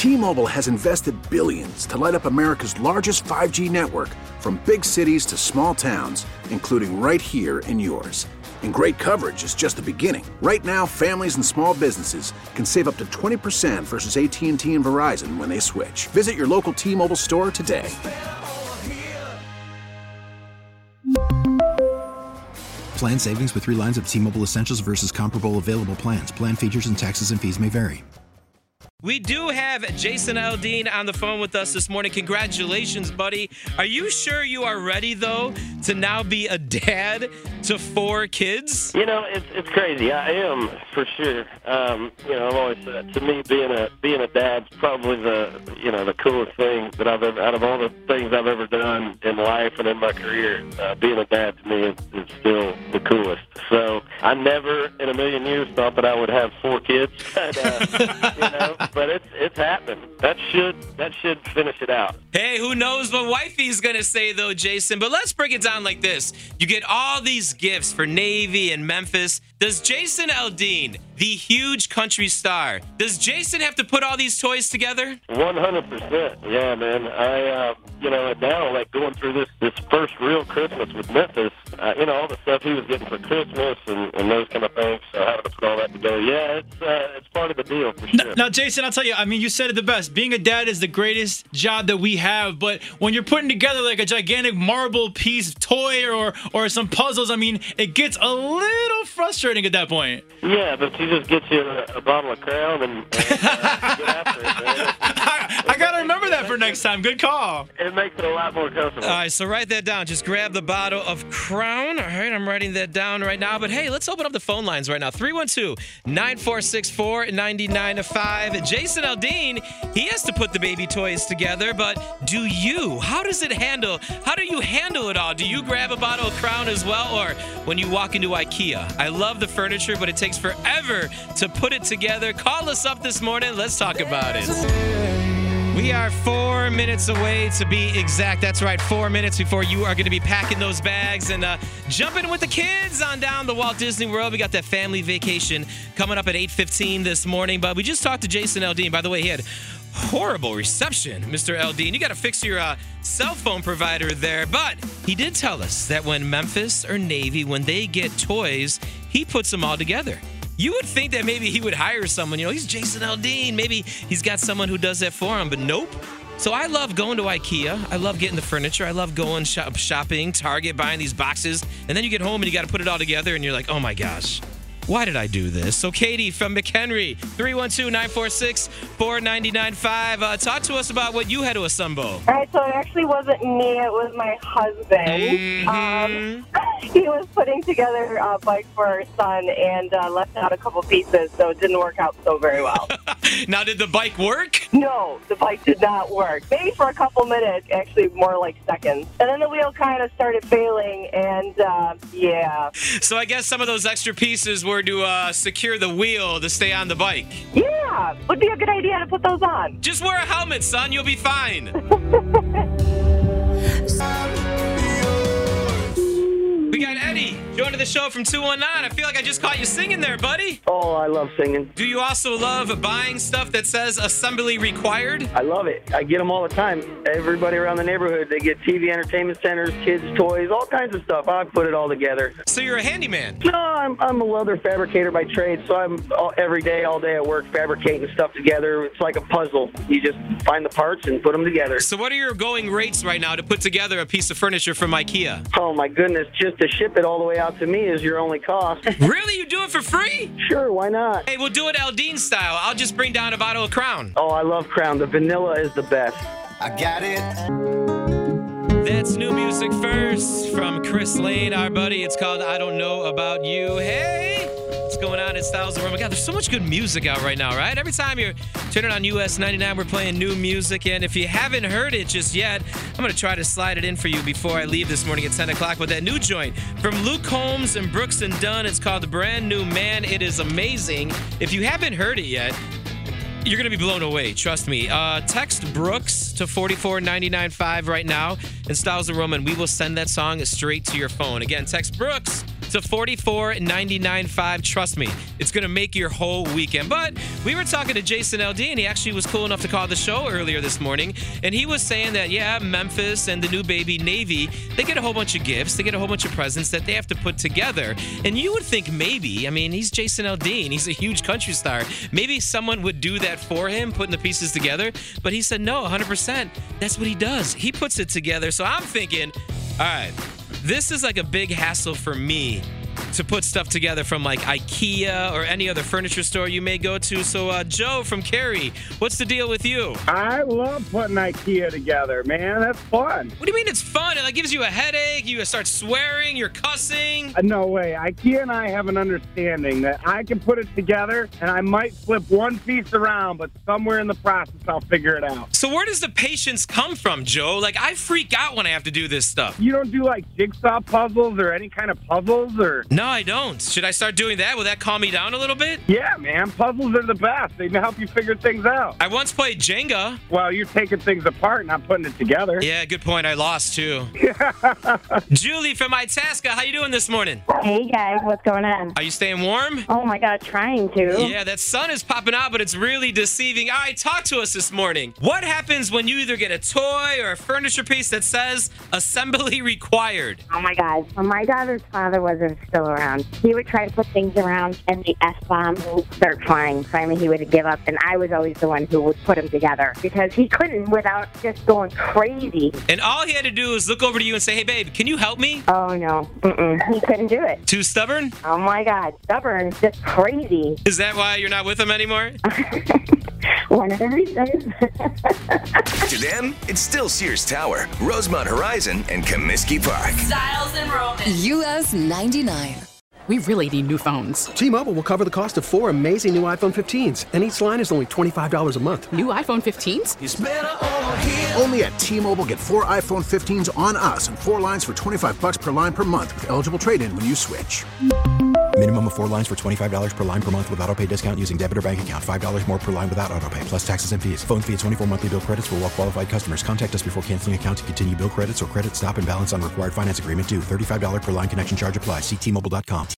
T-Mobile has invested billions to light up America's largest 5G network, from big cities to small towns, including right here in yours. And great coverage is just the beginning. Right now, families and small businesses can save up to 20% versus AT&T and Verizon when they switch. Visit your local T-Mobile store today. Plan savings with 3 lines of T-Mobile Essentials versus comparable available plans. Plan features and taxes and fees may vary. We do have Jason Aldean on the phone with us this morning. Congratulations, buddy. Are you sure you are ready, though, to now be a dad to 4 kids? You know, it's crazy. I am, for sure. I've always said, to me, being a dad's probably the coolest thing that I've ever, out of all the things I've ever done in life and in my career, being a dad to me is still the coolest. So I never in a million years thought that I would have 4 kids. But it's happened. That should finish it out. Hey, who knows what wifey's going to say, though, Jason. But let's break it down like this. You get all these gifts for Navy and Memphis. Does Jason Aldean, the huge country star, does Jason have to put all these toys together? 100%. Yeah, man. And now, like, going through this first real Christmas with Memphis, all the stuff he was getting for Christmas and those kind of things, so having to put all that together, yeah, it's part of the deal, for sure. Now, Jason, I'll tell you, you said it the best. Being a dad is the greatest job that we have, but when you're putting together, like, a gigantic marble piece toy or some puzzles, it gets a little frustrating at that point. Yeah, but you just get you a bottle of Crown and get after it, man. I got to remember that for next time. Good call. It makes it a lot more comfortable. All right, so write that down. Just grab the bottle of Crown. All right, I'm writing that down right now. But, hey, let's open up the phone lines right now. 312-946-4995. Jason Aldean, he has to put the baby toys together, but do you? How do you handle it all? Do you grab a bottle of Crown as well, or when you walk into IKEA? I love the furniture, but it takes forever to put it together. Call us up this morning. Let's talk about it. We are 4 minutes away, to be exact. That's right, 4 minutes before you are going to be packing those bags and jumping with the kids on down to Walt Disney World. We got that family vacation coming up at 8:15 this morning. But we just talked to Jason Aldean. By the way, he had horrible reception, Mr. Aldean. You got to fix your cell phone provider there. But he did tell us that when Memphis or Navy, when they get toys, he puts them all together. You would think that maybe he would hire someone. He's Jason Aldean. Maybe he's got someone who does that for him, but nope. So I love going to IKEA. I love getting the furniture. I love going shopping, Target, buying these boxes. And then you get home and you got to put it all together, and you're like, oh, my gosh. Why did I do this? So Katie from McHenry, 312-946-4995. Talk to us about what you had to assemble. All right, so it actually wasn't me. It was my husband. He was putting together a bike for our son and left out a couple pieces, so it didn't work out so very well. Now, did the bike work? No, the bike did not work. Maybe for a couple minutes, actually more like seconds. And then the wheel kind of started failing, and yeah. So I guess some of those extra pieces were to secure the wheel to stay on the bike. Yeah, would be a good idea to put those on. Just wear a helmet, son. You'll be fine. We got Eddie joining the show from 219. I feel like I just caught you singing there, buddy. Oh, I love singing. Do you also love buying stuff that says assembly required? I love it. I get them all the time. Everybody around the neighborhood, they get TV entertainment centers, kids' toys, all kinds of stuff. I put it all together. So you're a handyman? No, I'm a welder fabricator by trade, so I'm every day, all day at work fabricating stuff together. It's like a puzzle. You just find the parts and put them together. So what are your going rates right now to put together a piece of furniture from IKEA? Oh, my goodness. Just to ship it all the way out to me is your only cost. Really? You do it for free? Sure, why not? Hey, we'll do it Aldean style. I'll just bring down a bottle of Crown. Oh, I love Crown. The vanilla is the best. I got it. That's new music first from Chris Lane, our buddy. It's called I Don't Know About You. Hey, what's going on in Styles of Roma? God, there's so much good music out right now, right? Every time you're turning on US 99, we're playing new music. And if you haven't heard it just yet, I'm going to try to slide it in for you before I leave this morning at 10 o'clock with that new joint from Luke Combs and Brooks and Dunn. It's called The Brand New Man. It is amazing. If you haven't heard it yet, you're going to be blown away. Trust me. Text Brooks to 44995 right now in Styles of Roma, and we will send that song straight to your phone. Again, text Brooks to $44.99.5. Trust me, it's going to make your whole weekend. But we were talking to Jason Aldean. He actually was cool enough to call the show earlier this morning, and he was saying that, yeah, Memphis and the new baby Navy, they get a whole bunch of gifts. They get a whole bunch of presents that they have to put together. And you would think maybe, I mean, he's Jason Aldean. He's a huge country star. Maybe someone would do that for him, putting the pieces together. But he said, no, 100%. That's what he does. He puts it together. So I'm thinking, all right, this is like a big hassle for me to put stuff together from like IKEA or any other furniture store you may go to. So Joe from Cary, what's the deal with you? I love putting IKEA together, man. That's fun. What do you mean it's fun? It like gives you a headache. You start swearing. You're cussing. No way. IKEA and I have an understanding that I can put it together and I might flip one piece around, but somewhere in the process I'll figure it out. So where does the patience come from, Joe? Like I freak out when I have to do this stuff. You don't do like jigsaw puzzles or any kind of puzzles or... No, I don't. Should I start doing that? Will that calm me down a little bit? Yeah, man. Puzzles are the best. They help you figure things out. I once played Jenga. Well, you're taking things apart, not putting it together. Yeah, good point. I lost, too. Julie from Itasca, how you doing this morning? Hey, guys. What's going on? Are you staying warm? Oh, my God. Trying to. Yeah, that sun is popping out, but it's really deceiving. All right, talk to us this morning. What happens when you either get a toy or a furniture piece that says assembly required? Oh, my God. When my daughter's father wasn't still around, he would try to put things around and the S-bomb would start flying. Finally, he would give up, and I was always the one who would put them together because he couldn't without just going crazy. And all he had to do was look over to you and say, hey, babe, can you help me? Oh, no. He couldn't do it. Too stubborn? Oh, my God. Stubborn. Just crazy. Is that why you're not with him anymore? One of the reasons. To them, it's still Sears Tower, Rosemont Horizon, and Comiskey Park. Styles and Roman. US 99. We really need new phones. T-Mobile will cover the cost of 4 amazing new iPhone 15s, and each line is only $25 a month. New iPhone 15s? It's better over here. Only at T-Mobile, get 4 iPhone 15s on us and 4 lines for $25 per line per month with eligible trade-in when you switch. Minimum of 4 lines for $25 per line per month with autopay discount using debit or bank account. $5 more per line without autopay, plus taxes and fees. Phone fee at 24 monthly bill credits for well-qualified customers. Contact us before canceling account to continue bill credits or credit stop and balance on required finance agreement due. $35 per line connection charge applies. See T-Mobile.com.